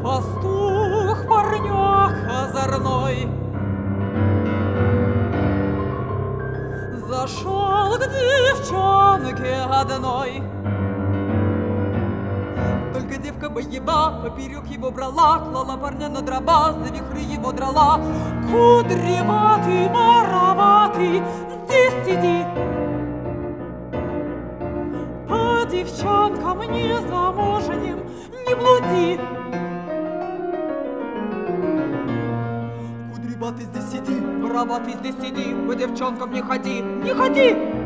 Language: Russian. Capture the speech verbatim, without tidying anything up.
Пастух, парнёк озорной, зашел к девчонке одной. Только девка боеба поперек его брала, клала парня на дроба, за вихры его драла. Кудреватый, вороватый, здесь сиди, по девчонкам незамужним не блуди. Кудреватый, здесь сиди, вороватый, здесь сиди, по девчонкам не ходи, не ходи.